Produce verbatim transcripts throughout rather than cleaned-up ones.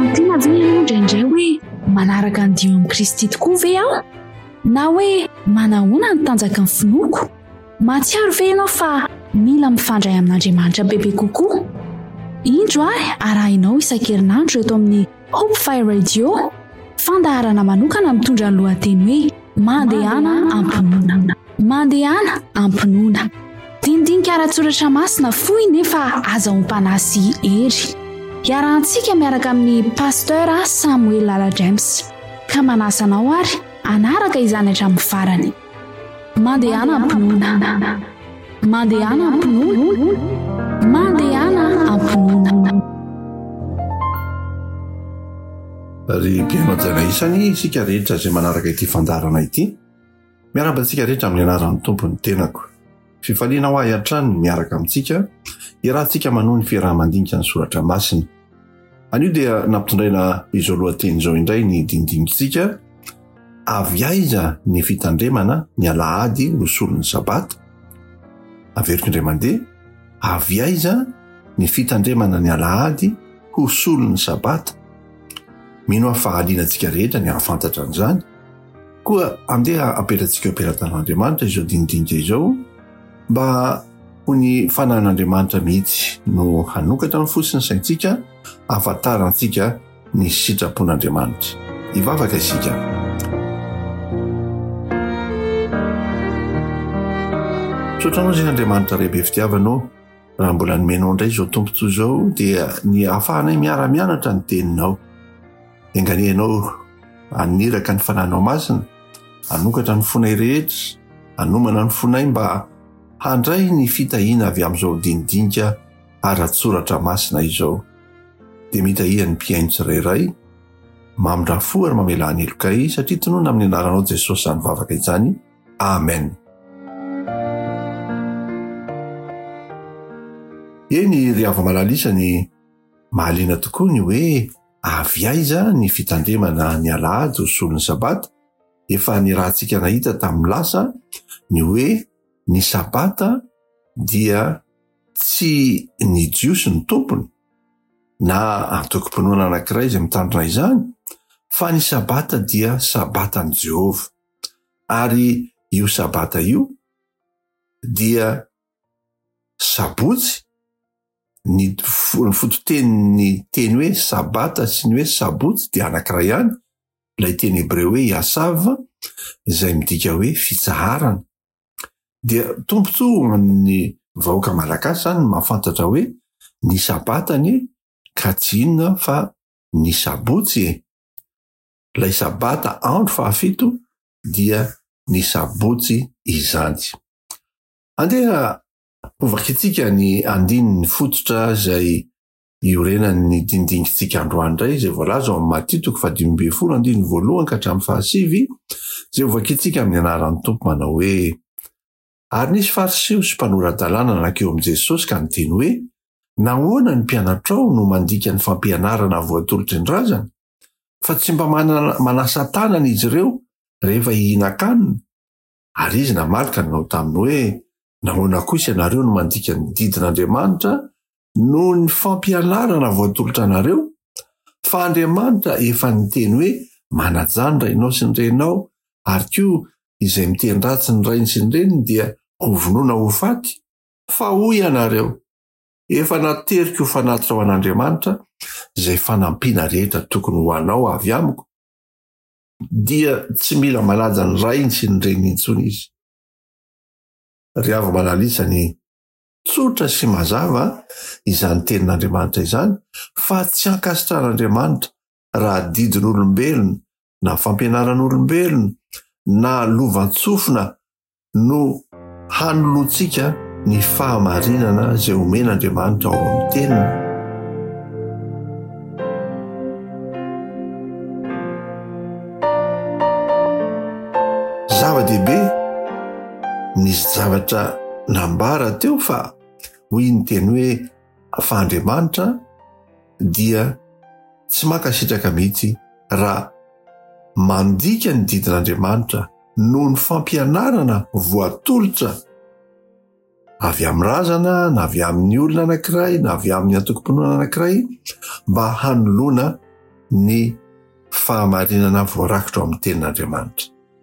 tena ve ianao indraindray hoe manaraka ny dio amin'i Kristy tokoa ve aho na hoe manahoana ny tanjaka ny finoako? Matsiaro ve ianao fa mila mifandray amin'Andriamanitra bebe kokoa? Indro ahy arahinao isan-kerinandro eto amin'ny Hope Fire Radio, fandaharana manokana mitondra ny lohateny hoe mandehana ampinoana. Mandehana ampinoana. Dindinika ara-tsoratra masina fohy nefa azahoam-panasy hery. Iarahantsika miaraka amin'ny pasteur Samuel Lala James. Ka manasanao ary anaraka izany hatramin'ny farany. Mandehana ampinoana. Mandehana ampinoana. Mandehana ampinoana. Ry mpianatra isany isika rehetra izay manaraka ity fandarana ity, miaraka-tsika rehetra amin'ny anaran'ny Tompony tenako. Fifaliana ho ahy hatrany miaraka amintsika, irahantsika manohy ny fiaraha-mandinika ny soratra masina. Anio dia nampitondraina izao lohateny izao indray ny dindinitsika, avy aiza ny fitandremana ny alahady ho solon'ny sabata. Averiko indray mandeha, avy aiza ny fitandremana ny alahady ho solon'ny sabata. Mino ahafahalianantsika rehetra ny ahafantatra an'izany, koa andeha apetratsika ampelantan'Andriamanitra izao dindinika izao, mba ho ny fanan'Andriamanitra mihitsy no hanokatra ny fosiny saintsika, ahafantarantsika ny sitrapon'Andriamanitra. Hivavaka isika. Sotranao izay Andriamanitra rehibe fitiavanao, raha mbola nomenao indray izao tompontsoa izao dia ny ahafahanay miara-mianatra ny teninao. Enganeanao aniraka ny fananao masina, hanokatra ny fonay rehetra, hanomana ny fonay mba handray ny fitahiana avy amin'izao dindinika ara-tsoratra masina izao. Dia mitahia ny mpiaino tsirairay, mamindrafo ary mamela ny elokay satria tonoina amin'ny anaranao Jesosy izany vavaka izany. Amen. Eny ry hava-malalisa ny mahaliana tokoa ny hoe avy aiza ny fitandremana ny alahady ho solon'ny sabata. Efa ny rahantsika nahita tamin'ny lasa ny hoe ny sabata dia tsy ny jiosy ny tompony na antokom-pinoana anankiray izay mitandrina izany, fa ny sabata dia sabatan'i Jehova. Ary io sabata io dia sabotsy. Ny fototenin'ny teny hoe sabata sy ny hoe sabotsy dia anankiray ihany, ilay teny hebreo hoe yasava, izay midika hoe fitsaharana. Dia tompontsoa amin'ny vahoaka malagasy izany mahafantatra hoe ny sabatany ka tsy inona fa ny sabotsy e. Ilay sabata andro fahafito dia ny sabotsy izany. Andeha ovakitsika ny andininy fototra izay iorenan'ny dindinitsika androany indray, izay voalaza ao amin'ny Matthieu toko faha dimy ambin'ny folo andininy voalohany ka hatramin'ny fahasivy, izay ovakitsika amin'ny anaran'ny Tompo manao hoe: ary nisy fariseo sy mpanorandalàna nankeo amin'i Jesosy ka niteny hoe, nahoana ny mpianatrao no mandika ny fampianarana voatolotra ny razana, fa tsy mba manasa tanana izy ireo rehefa hihinan-kanina? Ary izy namalika nanao taminy hoe, nahoana kosa ianareo no mandika ny didin'Andriamanitra noho ny fampianarana voatolotra anareo? Fa Andriamanitra efa niteny hoe, manajany rainao sy ny renao, ary koa izay miteny ratsy ny rainy sy ny reniny dia hovonoina ho faty. Fa hoy ianareo, efa nateriko ho fanatitra ho an'Andriamanitra izay fanampiana rehetra tokony ho anao avy amiko, dia tsy mila manaja ny rainy sy ny reniny intsony izy. Ry hava-malalisa ny tsotra sy mazava izany tenin'Andriamanitra izany, fa tsy ankasitran'Andriamanitra raha didin'olombelona na fampianaran'olombelona na lovantsofina no hanolontsika ny fahamarinana izay omen'Andriamanitra ao amin'ny teniny. Zava-dehibe nisy zavatra nambara teo fa hoy ny teny hoe fa Andriamanitra dia tsy mankasitraka mihitsy raha mandika ny didin'Andriamanitra noho ny fampianarana voatolotra avy amin'ny razana na avy amin'ny olona anankiray na avy amin'ny antokom-pinoana anankiray mba hanolona ny fahamarinana voarakitra amin'ny tenin'Andriamanitra.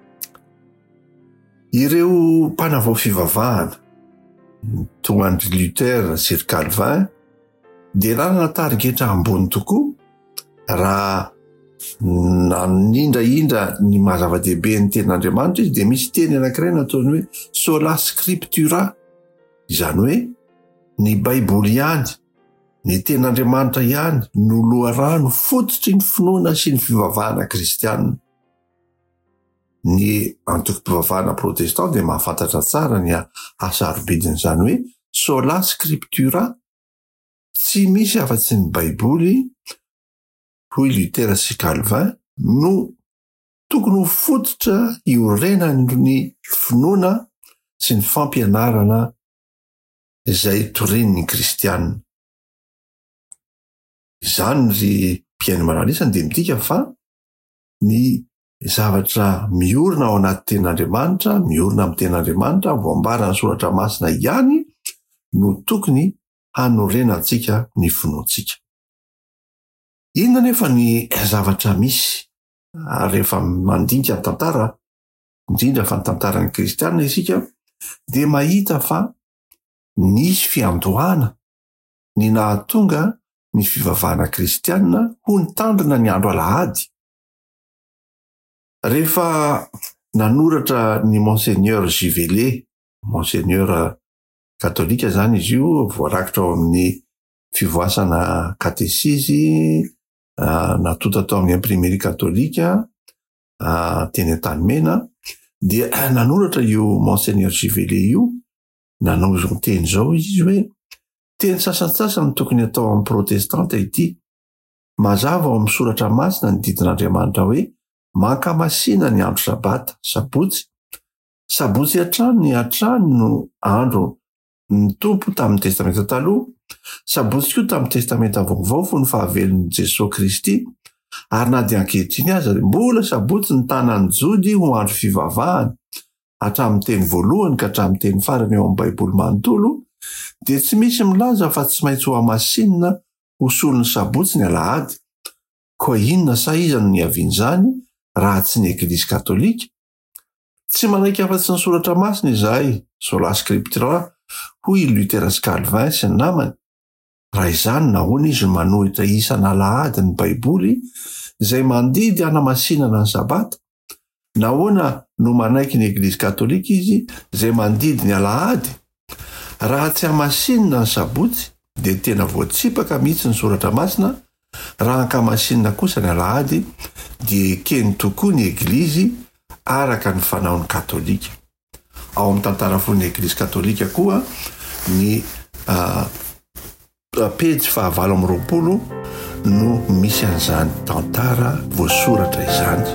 Ireo mpanavao fivavahana toa André Luther sy Calvin dia nanana tarigetra ambony tokoa raha nanindraindra ny mahazava-dehibe ny tenin'Andriamanitra izy dia misy teny anankiray nataony hoe sola scriptura, izany hoe ny baiboly ihany, ny tenin'Andriamanitra ihany no loharano fototry ny finoana sy ny fivavahana kristianina. Ny antokom-pivavahana protestant dia mahafantatra tsara ny hasarobidin'izany hoe sola scriptura, tsy misy afa-tsy ny baiboly, hoy Luther sy Calvin, no tokony ho fototra iorenany finoana sy ny fampianarana izay torin'ny kristianina. Izany ry mpiaino manalisana dia midika fa ny zavatra miorina ao anaty tenin'Andriamanitra, miorina amin'ny tenin'Andriamanitra, voambarana soratra masina ihany no tokony hanorenantsika ny finoantsika. Inona nefa ny zavatra misy rehefa mandinika ny tantara, indrindra fa ny tantaran'ny kristianina isika, dia mahita fa nisy fiandohana ny nahatonga ny fivavahana kristianina ho nitandrina ny andro alahady. Rehefa nanoratra ny Monseigneur Juvelet, Monseigneur katolika zany izy io, voarakitra ao amin'ny fivoasana katesizy uh, natota tao amin'ny imprimerie katolika uh, teny an-tanimena, dia nanoratra io Monseigneur Juvelet io, nanao zao teny zao izy hoe teny sasansasany tokony atao amin'ny protestanta ity. Mazava ao amin'ny soratra masina ny didin'Andriamanitra hoe mankamasina ny andro sabata, sabotsy. Sabotsy hatrany ny hatrany no andro ny tompo tamin'ny testamenta taloha, sabotsy koa tamin'ny testamenta vaovao fo ny fahavelon'i Jesosy Kristy, ary na dia ankehitriny aza mbola sabotsy ny tanany jody ho andro fivavahana hatramin'ny teny voalohany ka hatramin'ny teny farany eo amin'ny baiboly manontolo, dia tsy misy milaza fa tsy maintsy ho amasinina ho solon'ny sabotsy ny alahady. Koa inona sa iza no niavian'izany raha tsy ny Eglizy katolika? Tsy manaiky afa-tsy ny soratra masina izahay, sola scriptura, hoy Luther sy Calvin sy ny namany. Raha izany nahoana izy manohitra isana alahady ny baiboly izay mandidy hanamasinana ny sabata? Nahoana no manaiky ny Eglizy katolika izy izay mandidy ny alahady? Raha tsy hamasinina ny sabotsy dia tena voatsipaka mihitsy ny soratra masina, raha hankamasinina kosa ny alahady dia keny tokoa ny Eglizy araka ny fanaon'ny katolika. Ao amin'ny tantara fon'ny Eglizy katolika koa ny uh, pejy fahavalo amby roapolo no misy an'izany tantara voasoratra izany.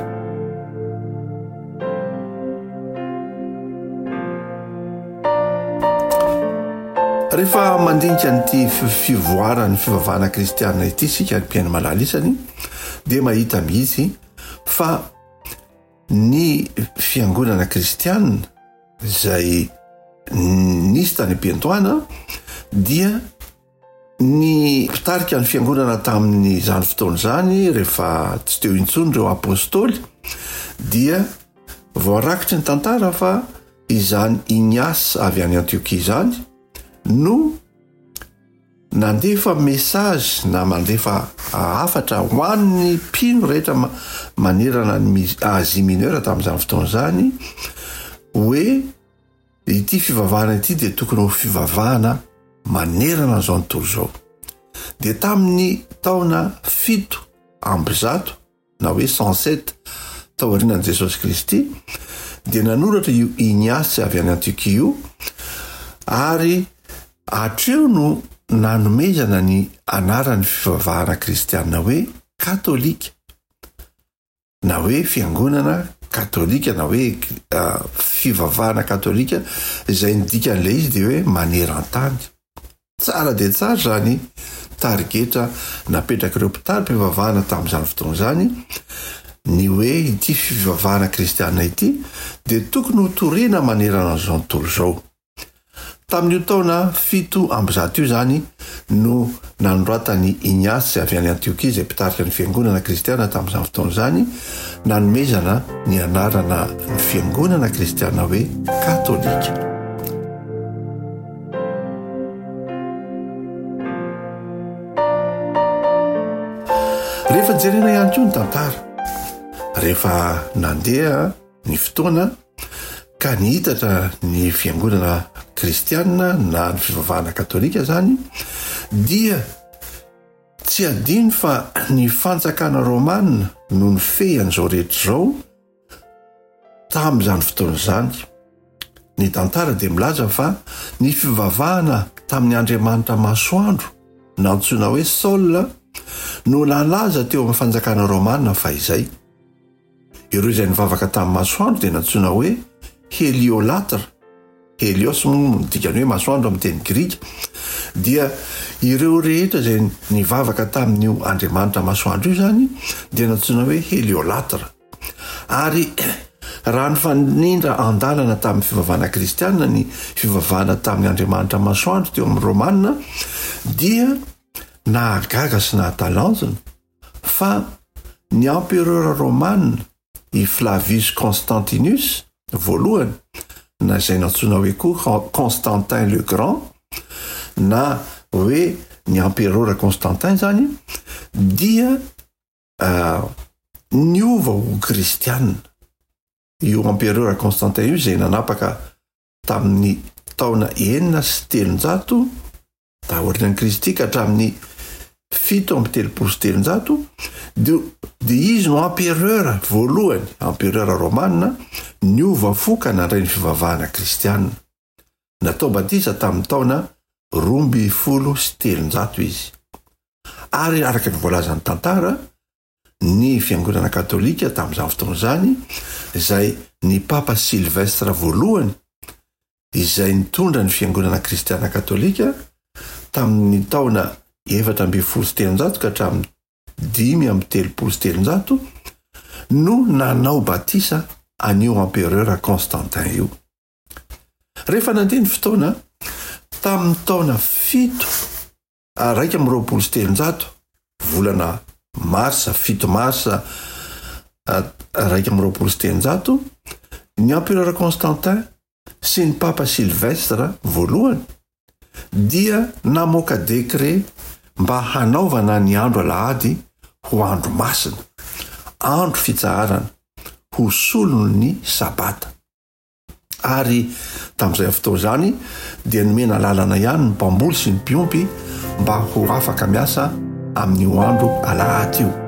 Rehefa mandinika nyity fivoarana ny fivavahana kristianina ity sika ny mpiaino malalisany, dia mahita mihitsy fa ny fiangonana kristianina izay nisy tany am-piantohana dia ny mpitarika ny fiangonana tamin'ny zany fotoana zany rehefa tsy teo intsony ireo apôstôly, dia voarakitry ny tantara fa izany Ignace avy any Antiokia zany no nandefa message na mandefa hafatra ho an'ny mpino rehetra manerana ny Asia Mineura tamin'izany fotoana zany hoe ity fivavahana ity dia tokony ho fivavahana manerana an'izao tontolo zao. Dia tamin'ny taona fito amby zato na hoe cent sept tao aorianan'i Jesosy Kristy dia nanoratra io Ignace avy any Antiokia io, ary hatreo no nanomezana ny anaran'ny fivavahana kristianina hoe katolika, na hoe fiangonana katolika, na hoe uh, fivavahana katolika, izay nidika an'ilay izy dia hoe maneran-tany. Tsara dia tsara zany tarigetra napetraka ireo mpitary mpivavahana tamin'izany fotoana zany, ny hoe ity fivavahana kristianina ity dia tokony ho torina manerana an'izao tontolo zao. tamin'io taona fito ambizato io zany no nanoratany Ignace avy any Antiokia zay mpitarika ny fiangonana kristiana tamin'izany fotoana zany nanomezana ny anarana ny fiangonana kristiana hoe katolika. Rehefa jerena ihany koa ny tantara, rehefa nandeha ny fotoana ka nihitatra ny fiangonana kristiana na ny fivavahana katolika zany, dia tsy adino fa ny fanjakana romanina no nifehy an'izao rehetra zao tamin'izany fotoana zany. Ny tantara dia milaza fa ny fivavahana tamin'ny Andriamanitra masoandro na antsoina hoe Saul no nalaza teo amin'ny fanjakana romanina fa izay. Ireo izay nivavaka tamin'ny masoandro dia nantsoina hoe Heliolatra. Helios moa dikany hoe masoandro amin'ny teny Grika. Dia ireo rehetra izay nivavaka tamin'io Andriamanitra masoandro io zany dia nantsoina hoe Heliolatra. Ary raha ny fanindra andalana tamin'ny fivavahana kristiana ny fivavahana tamin'ny Andriamanitra masoandro teo amin'ny romanina dia nahagaga sy nahatalanjona fa ny empereur romanina i Flavius Constantinus voalohany na izay nantsoina hoe koa Constantin le Grand na hoe ny empereur Constantin zany dia uh, niova ho kristianina. Io empereur Constantin io izay nanapaka tamin'ny taona enina sy telonjato taorina ny Kristy ka hatramin'ny fito amby telopolo sy telonjato dia izy no empereur voalohany, empereur romanina niova fo ka nandray ny fivavahana kristianina. Natao batisa tamin'ny taona roa amby folo sy telonjato izy. Ary araka ny voalazan'ny tantara, ny fiangonana katolika tamin'izany fotoana zany izay ny Papa Silvestre voalohany izay nitondra ny fiangonana kristiana katolika tamin'ny taona efatra amby folo sy telonjato ka hatramin'ny dimy amby telopolo sy telonjato no nanao batisa an'io empereur Constantin io. Rehefa nandeha ny fotoana tamin'ny taona fito raika amby roapolo sy telonjato volana marsa fito marsa raika amby roapolo sy telonjato ny empereur Constantin sy ny Papa Silvestre voalohany dia namoaka décret mba hanaovana ny andro alahady ho andro masina, andro fitsaharana ho solon'ny sabata. Ary tamin'izay fotoana zany dia nomena lalana ihany ny mpamboly sy ny mpiompy mba ho afaka miasa amin'io andro alahady io.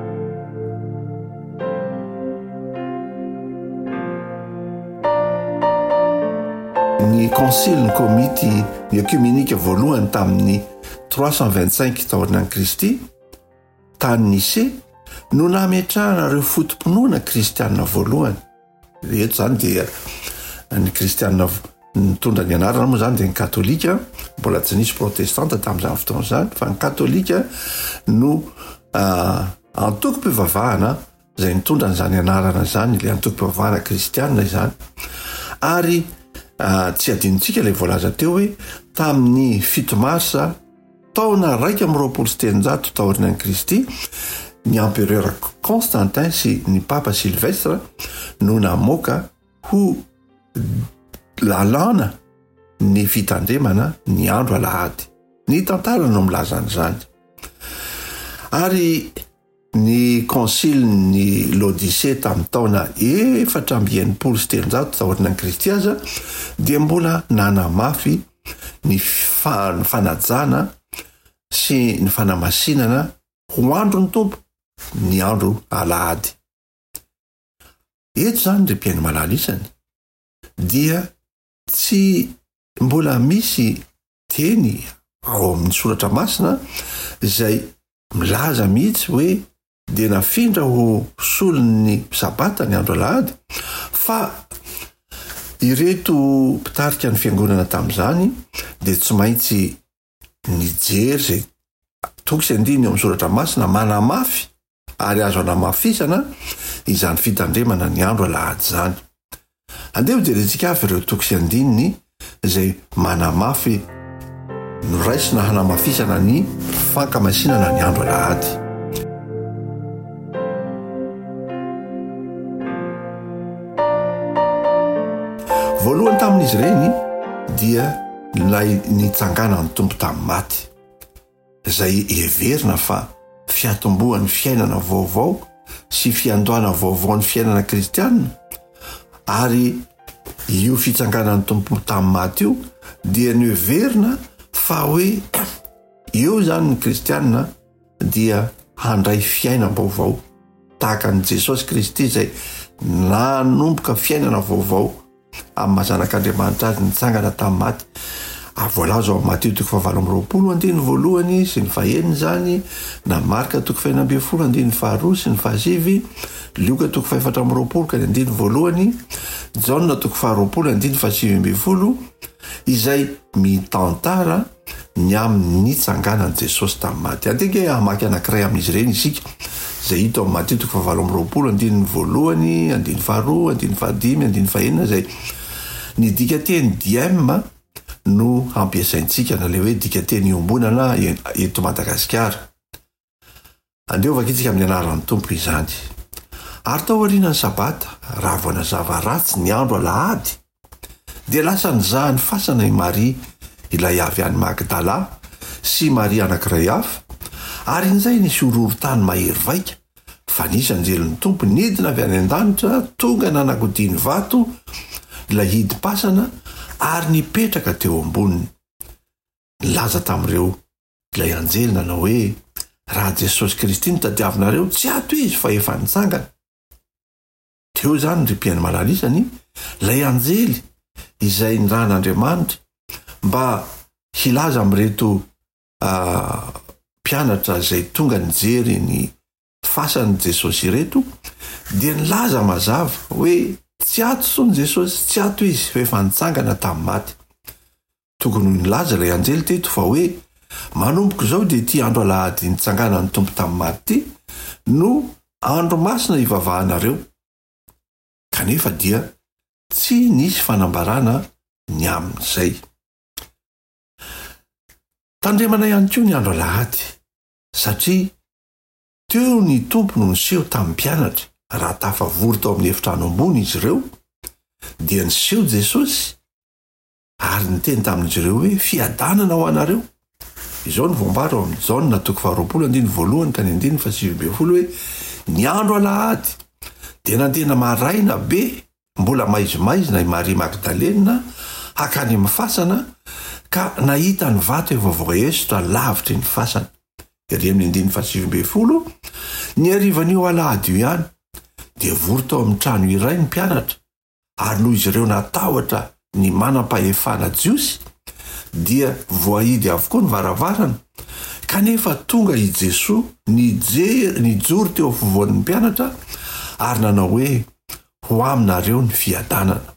Ny concile ny komity ny ekumenika voalohany tamin'ny trois cent vingt-cinq taorinan'i Kristy tany Nice no nametrahana ireo fotom-pinoana kristianina voalohany. Eto zany dia ny kristianina nitondra ny anarana moa zany dia ny katolika, mbola tsy nisy protestanta tamin'izany fotoana zany fa ny katolika no uh, antoko-pivavahana izay nitondra n'izany anarana zany, ilay antoko-pivavahana kristianina izany. Ary uh, tsy adinontsika ilay voalaza teo hoe tamin'ny fito marsa taona raika amby roapolo sy telonjato taorinan'i Kristy ny empereur Constantin sy ny Papa Silvestre no namoaka ho lalana ny fitandremana ny andro alahady. Ny tantara no milaza an'izany. Ary ny concile ny Laodicée tamin'ny taona efatra amby enimpolo sy telonjato taorinan'i Kristy aza dia mbola nanamafy ny fanajana sy ny fanamasinana ho andro ny tompo ny andro alahady. Eto zany ry mpiaino malalisany dia tsy mbola misy teny ao amin'ny soratra masina izay milaza mihitsy hoe dia nafindra ho solon'ny sabata ny andro alahady, fa ireto mpitarika ny fiangonana tamin'izany dia tsy maintsy nijery zay toko sy andiny eo amin'ny soratra masina manamafy ary azo anamafisana izany fitandremana ny andro alahady zany. Andeha ho jerentsika avy ireo toko sy andininy zay manamafy noraisina hanamafisana ny fankamasinana ny andro alahady. Voalohany tamin'izy ireny dia lay nitsangana ny tompo tamin'ny maty, zay heverina fa fiatombohan'ny fiainana vaovao sy fiandohana vaovao ny fiainana kristianina. Ary io fitsanganan'ny tompo tamin'ny maty io dia nyheverina fa hoe eo zany ny kristianina dia handray fiainam-baovao tahaka ny Jesosy Kristy zay nanomboka fiainana vaovao amin'ny mazanak'Andriamanitra azy nitsangana tamin'ny maty. Voalaza ao Mateo toko fahavalo amby roapolo andiny voalohany sy ny faheniny zany, na Marka toko faha enina ambin'ny folo andiny faharoa sy ny fahasivy, Luka toko fahaefatra amby roapolo ka ny andiny voalohany, Jaona toko faharoapolo andiny fahasivy ambin'ny folo, izay mitantara ny amin'ny nitsanganan Jesosy tamin'ny maty. Anteky hamaky anankiray amin'izy ireny isika, zay hita ao Mateo toko fahavalo amby roapolo andiny voalohany, andiny faharoa, andiny fahadimy, andiny fahenina, zay ny dika teny dième no ampiasaintsika na le hoe dika teny iombonana eto Madagasikara. Andeo vakitsika amin'ny anaran'ny tompo izany. Ary tao aorian'ny sabata, raha vao nazava ratsy ny andro alahady, dia lasa nizaha ny fasana i Maria ilay avy any Magdala sy Maria anankiray hafa, ary in'izay nisy horohorontany mahery vaika fa nisy anjelin'ny tompo nidina avy any an-danitra tonga nanakodiany vato ilay hidim-pasana ary nipetraka teo amboniny. Nilaza tamin'ireo ilay anjely nanao hoe raha Jesosy Kristy no tadiavinareo, tsy ato izy fa efa nitsangana. Teo zany ry mpiaino malalisany ilay anjely izay niran'Andriamanitra mba hilaza amin'ireto uh, mpianatra zay tonga nijery ny fasan'i Jesosy ireto, dia nilaza mazava hoe tsy ato son Jesosy, tsy ato izy fa efa nitsangana tamin'ny maty. Tokony nilaza ilay anjely teto fa hoe manomboko zao dia ty andro alahady nitsangana ny tompo tamin'ny maty ty no andro masina ivavahanareo. Kanefa dia tsy nisy fanambarana ny amin'izay. Tandremana ihany koa ny andro alahady satria teo ny tompo no niseho tamin'ny mpianatra. Raha tafavory tao amin'ny efitrano ambony izy ireo dia niseho Jesosy ary niteny tamin'izy ireo hoe fiadanana ho anareo. Izao ny voambara ao amin'ny Jaona toko faharoapolo andiny voalohany ka ny andiny fahasivy ambin'ny folo hoe ny andro alahady dia nandena maraina be mbola maizimaizina i Maria Magdalena hakany amin'ny fasana ka nahita ny vato efa voaesitra lavitra ny fasana. Ery amin'ny andiny fahasivy ambin'ny folo ny arivan'io alahady io ihany dia vory tao amin'ny trano iray ny mpianatra, ary noho izy ireo natahotra ny manam-pahefana jiosy dia voahidy avokoa ny varavarana. Kanefa tonga i Jesosy nijery nijoro teo afovoan'ny mpianatra ary nanao hoe ho aminareo ny fiadanana.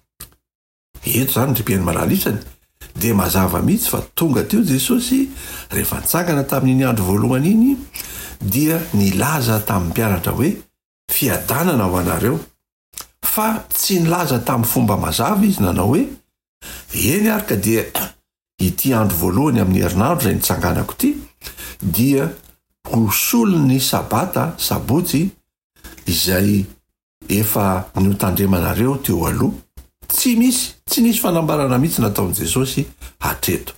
Eto zany ry mpiaino malalisany dia mazava mihitsy fa tonga teo Jesosy rehefa nitsangana tamin'iny andro voalohany iny dia nilaza tamin'ny mpianatra hoe fiadanana ho anareo, fa tsy nilaza tamin'ny fomba mazava izy nanao hoe eny ary ka dia ity andro voalohany amin'ny herinandro izay nitsanganako ity dia hosolon'ny sabata sabotsy izay efa notandremanareo teo aloha. Tsy misy, tsy nisy fanambarana mihitsy nataon'i Jesosy hatreto.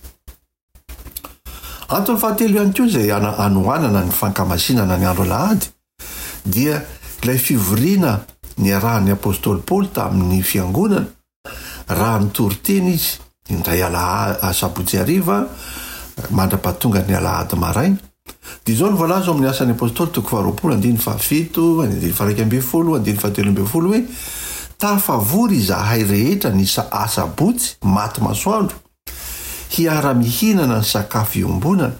Antony fahatelo ihany koa izay anohanana ny fankamasinana ny andro alahady dia ilay fivoriana ny arahan'ny apôstôly Paoly tamin'ny fiangonana raha nitory-teny izy indray alahady sabotsy hariva mandra-pahatonga ny alahady maraina. Dia izao ny voalaza ao amin'ny asan'ny apôstôly toko faharoapolo andiny fahafito, andiny faharaika ambin'ny folo, andiny fahatelo ambin'ny folo hoe tafavory izahay rehetra ny asabotsy maty masoandro hiara-mihinana ny sakafo iombonana.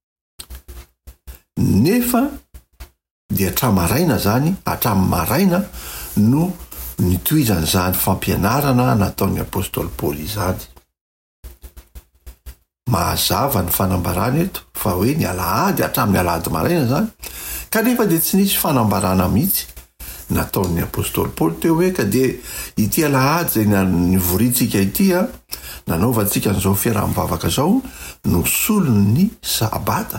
Nefa dia hatramaraina zany, hatramin'ny maraina no nitohizan'izany fampianarana nataon'ny apôstôly Paoly izany. Mahazava ny fanambarana eto fa hoe ny alahady hatramin'ny alahady maraina zany, kanefa dia tsy nisy fanambarana mihitsy nataon'ny apôstôly Paoly teo hoe ka dia ity alahady zay nivorintsika ity a nanaovantsika n'izao fiaraha-mivavaka zao no solony sabata.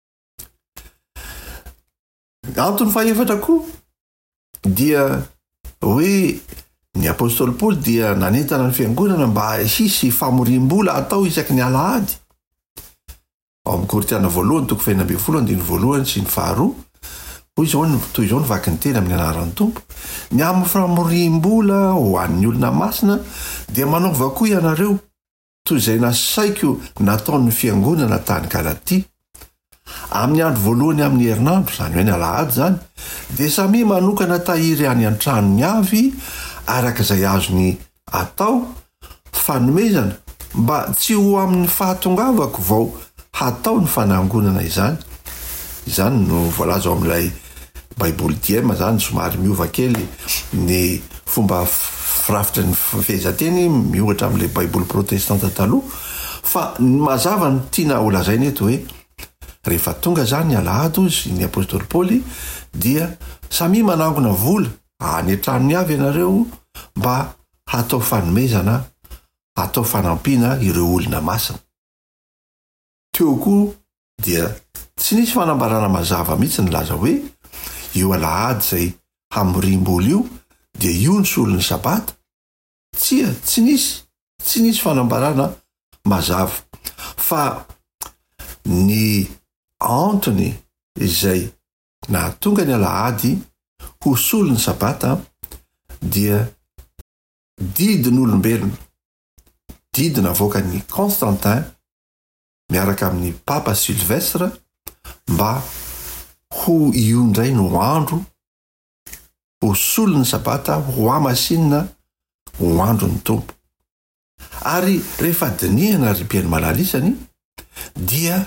Antony faefatra koa dia hoe ny apôstôly Paoly dia nanentana ny fiangonana mba hisy famorim-bola atao isaky ny alahady. Ao amin'ny Korinthiana voalohany toko faha enina ambin'ny folo andiny voalohany sy ny faharoa hoy izao ny toy izao ny vaky ny teny amin'ny anaran'ny Tompo. Ny amin'ny famorim-bola ho an'ny olona masina dia manaova koa ianareo toy izay nasaiko nataon'ny fiangonana tany Galatia. Amin'ny andro voalohany amin'ny herinandro, zany hoe ny alahady zany, dia samy manokana tahiry any an-tranony avy araka izay azony atao fanomezana mba tsy ho amin'ny fahatongavako vao hatao ny fanangonana izany. Izany no voalaza ao amin'ilay Baiboly diema zany, somary miova kely ny fomba firafitra ny fehezanteny mihoatra amin'ilay Baiboly protestanta taloha, fa mazava ny tiana ho lazaina eto hoe rehefa tonga zany ny alahady ozy ny apôstôly Paoly dia samy manangona vola any an-tranony avy ianareo mba hatao fanomezana, hatao fanampiana ireo olona masina. Teo koa dia tsy nisy fanambarana mazava mihitsy ny laza hoe io alahady zay hamorim-bola io dia io ny solon'ny sabata. Tsia, tsy nisy, tsy nisy fanambarana mazava. Fa ny antony izay nahatonga ny alahady ho solon'ny sabata dia didin'olombelona, didy navoaka ny Constantin miaraka amin'ny Papa Sylvestre mba ho iondray no andro ho solon'ny sabata ho amasinina ho andro ny Tompo. Ary rehefa dinihana ry mpiaino malalisany dia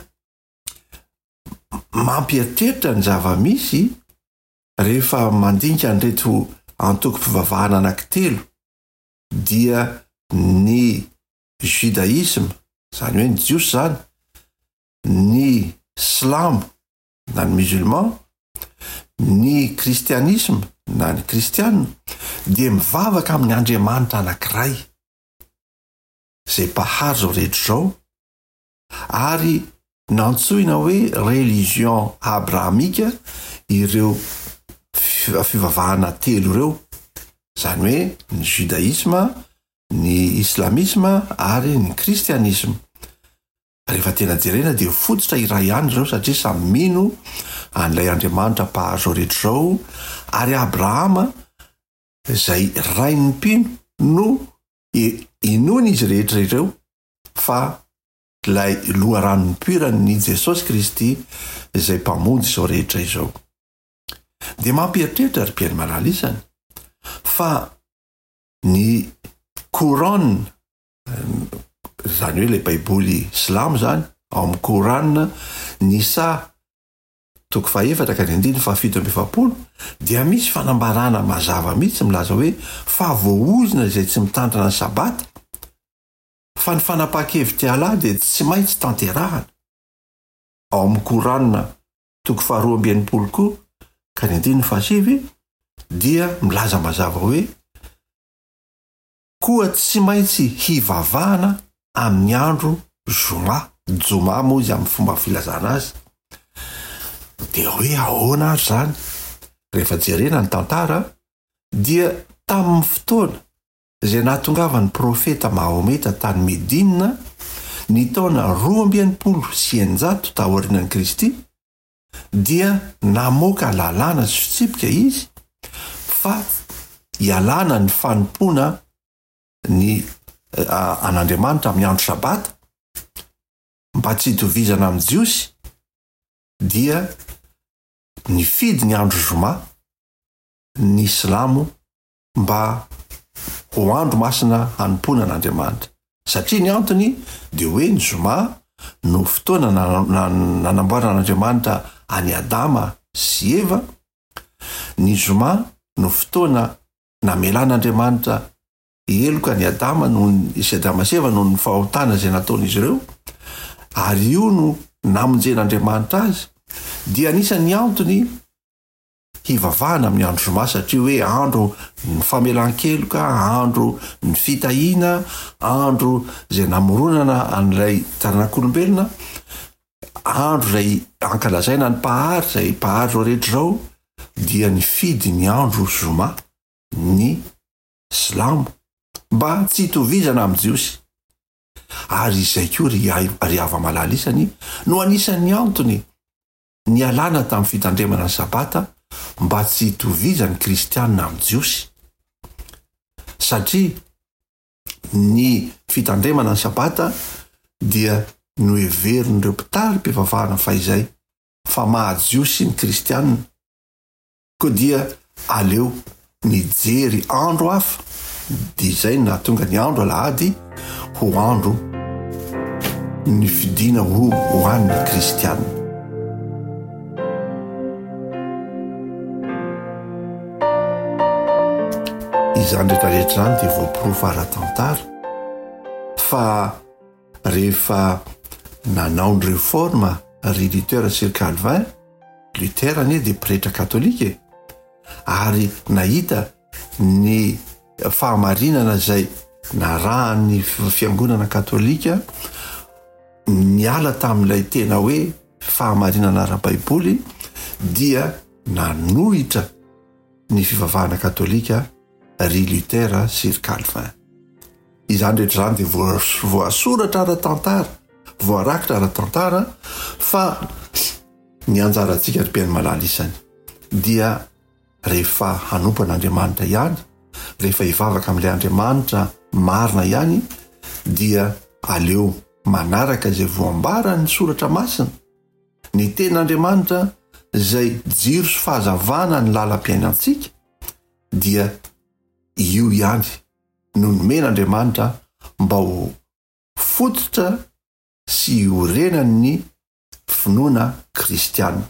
mampieritreritra ny zava-misy rehefa mandinika an'ireto antoko-pivavahana anankitelo dia ny judaisme, zany hoe ny jiosy zany, ny slamo na ny musulman, ny kristianisme na ny kristianina dia mivavaka amin'ny Andriamanitra anankiray zay mpahary zao rehetra zao, ary nantsoina hoe religion abrahamika ireo fivavahana telo ireo, zany hoe ny judaisme, ny islamisme ary ny kristianisme. Rehefa tena jerena dia fototra iray ihany zao satria samy mino an'ilay Andriamanitra mpahary zao rehetra zao, ary Abrahama zay rain'ny mpino no inony izy rehetra ireo fa lay loharanony mpirany Jesosy Kristy izay mpamonjy izao rehetra izao. Dia mampieritreritra ry mpiaino malalisany fa ny Koran, zany hoe ilay Baiboly Slamo zany, ao amin'ny Koran Nisa toko fahaefatra ka ny andiny fahafito amby efapolo dia misy fanambarana mazava mihitsy milaza hoe fahavoaozina izay tsy mitandrina ny sabata, fa ny fanapahan-kevitry alahady dia tsy maintsy tanterahana. Ao amin'ny Koran toko faharoa amby enimpolo koa ka ny andiny fahasivy dia milaza mazava hoe koa tsy maintsy hivavahana amin'ny andro zoma, joma moa izy amin'ny fomba filazana azy. Dia hoe ahoana azy zany? Rehefa jerena ny tantara dia tamin'ny fotoana izay nahatongavan'ny profeta Mahometa tany Medina ny taona roa amby enimpolo sy eninjato taorianan'i Kristy dia namoaka lalàna sy fitsipika izy fa hialana ny fanompoana ny an'Andriamanitra amin'ny andro sabata mba tsy hitovizana amin'ny jiosy, dia nifidy ny andro zoma ny Islamo mba ho andro masina hanompoana an'Andriamanitra. Satria ny antony dia hoe ny zoma no fotoana nanamboarana an'Andriamanitra any Adama sy Eva, ny zoma no fotoana namelan'Andriamanitra eloka ny Adama no sy Adama sy Eva no ny fahotana izay nataon'izy ireo, ary io no namonjen'Andriamanitra azy. Dia anisan'ny antony hivavahana amin'ny andro zoma satria hoe andro ny famelan-keloka, andro ny fitahina, andro zay namoronana an'ilay taranak'olombelona, andro zay ankalazaina ny pahary, zay pahary zao rehetra zao dia ny fidy ny andro zoma ny silamo mba tsy hitovizana amin'ny jiosy. Ary izay koa ry ava-malala isany no anisan'ny antony ny alana tamin'ny fitandremana ny sabata mba tsy hitovizany kristianina amin'ny jiosy. Satria ny fitandremana ny sabata dia no heverin'ireo mpitary mpivavahana fa izay fa mahajiosy ny kristianina, koa dia aleo mijery andro hafa, dia izay nahatonga ny andro alahady ho andro ny fidiana ho ho an'ny kristianina. Izany rehetrarehetra zany dia voapirofo ara-tantara fa rehefa nanao ny réforme ry Luther sy Calvin, Luther anie dia pretra katolika ary nahita ny fahamarinana zay narahan'ny fiangonana katolika niala tamin'ilay tena hoe fahamarinana ara-baiboly, dia nanohitra ny fivavahana katolika ry Luther sy Calvin. Izany rehetra zany dia voasoratra ara-tantara, voarakitra ara-tantara fa ny anjarantsika ry mpiaino malala isany dia rehefa hanompo an'Andriamanitra ihany, rehefa hivavaka amin'ilay Andriamanitra marina ihany, dia aleo manaraka izay voambara ny soratra masina, ny ten'Andriamanitra izay jiro sy fahazavana ny lalam-piainantsika, dia io ihany no nomen'Andriamanitra mba ho fototra sy orenan'ny finoana kristianina.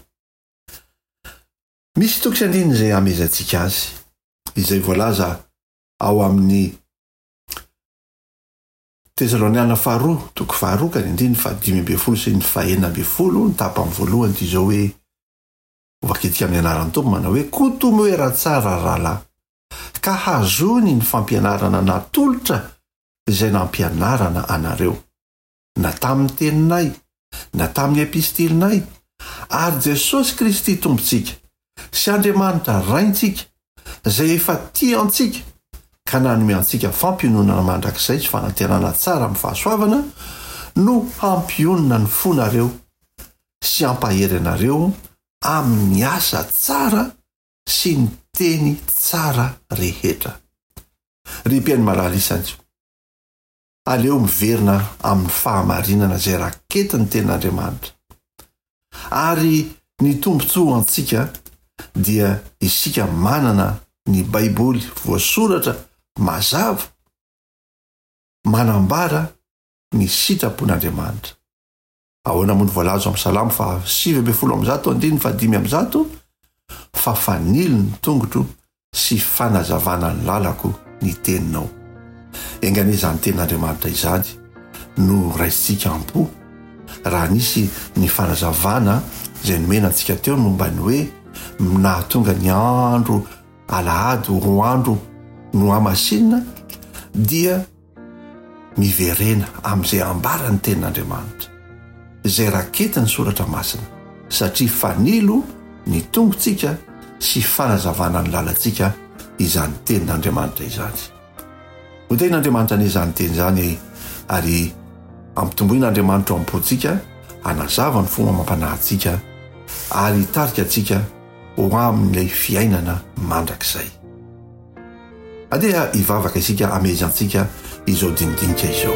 Misy tokisy andiny izay amezantsika azy, izay voalaza ao amin'ny Tesaloniana faharoa toko faharoa ka ny andiny fahadimy ambin'ny folo sy ny fahaenina ambin'ny folo, ny tapany voalohany dia izao hoe vakitika amin'ny anaran'ny Tompo manao hoe kotomoera tsara rahalahy, ka hazony ny fampianarana natolotra izay nampianarana anareo, na tamin'ny teninay, na tamin'ny epistilinay, ary Jesosy Kristy tompontsika sy Andriamanitra raintsika izay efa tia antsika ka nanome antsika fampiononana mandrakizay sy fanantenana tsara amin'ny fahasoavana no hampionona ny fonareo sy hampahery anareo amin'ny asa tsara sy ny teny tsara rehetra. Ry mpiaino malala isany, aleo miverina amin'ny fahamarinana izay raketiny ten'Andriamanitra, ary ny tombontsoa antsika dia isika manana ny baiboly voasoratra mazava manambara ny sitrapon'Andriamanitra. Ahoana moa ny voalaza amin'ny Salamo fa sivy ambin'ny folo amby zato andiny fa dimy amby zato, fa fanilo ny tongotro sy fanazavana ny lalako ny teninao. Engane izany ten'Andriamanitra izany no raisitsika ampo raha nisy ny fanazavana izay nomena antsika teo momba ny hoe nahatonga ny andro alahady ho andro no hamasinina, dia miverena amin'izay ambarany ten'Andriamanitra izay raketiny soratra masina, satria fanilo ny tongotsika sy fanazavana ny lalantsika izany tenin'Andriamanitra izany. Ho ten'Andriamanitra n'izany teny izany, ary ampitomboin'Andriamanitra ao am-pontsika hanazava ny fomba mampanahintsika ary hitarika antsika ho amin'ilay fiainana mandrakizay. Andeha hivavaka isika amezantsika izao dinidinika izao.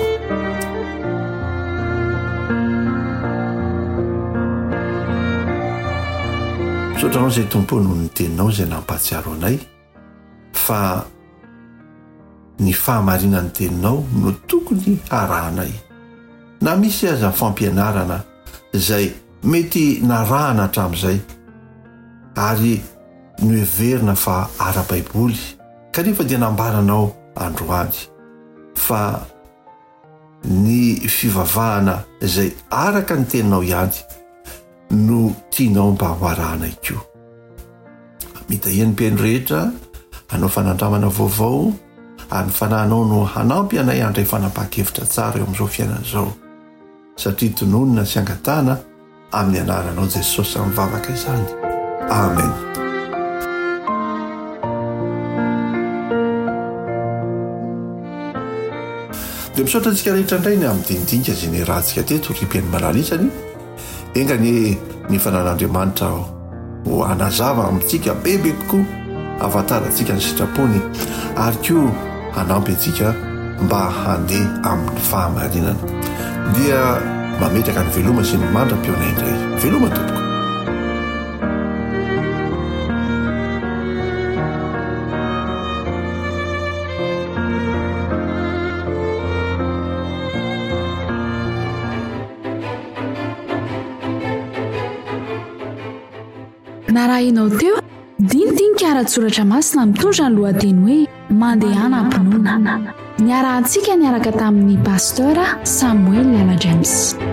Sotranao izay tompo no ny teninao izay nampatsiaro anay, fa ny fahamarinan'ny teninao no tokony harahanay. Na misy aza fampianarana izay mety narahana hatramin'izay, ary no heverina fa ara-baiboly, kanefa dia nambaranao androany fa ny fivavahana izay araka ny teninao ihany no tianao mba ho arahanay koa. mitahian'ny mpiaino rehetra anao fanandramana vaovao ary ny fanahinao no hanampy anay andray fanapa-kevitra tsara eo amin'izao fiainana izao satria tononona sy angatana amin'ny anaranao Jesosy mivavaka izany. Amen. dia misaotra antsika rehetra indray ny amin'ny dinidinika zay ny rahantsika teto ripian'ny malalisany engany ny fanan'Andriamanitra ho anazava amintsika bebe kokoa ahafantarantsika ny sitrapony ary koa hanampy antsika mba handeha amin'ny fahamarinana. Dia mametraka ny veloma sy ny mandram-piona indray. Veloma tompoko. narahinao teo dinidinika ara-tsoratra masina mitondra ny lohateny hoe mandehana ampinoana. Niarahantsika niaraka tamin'ny pasteur Samuel Lala James.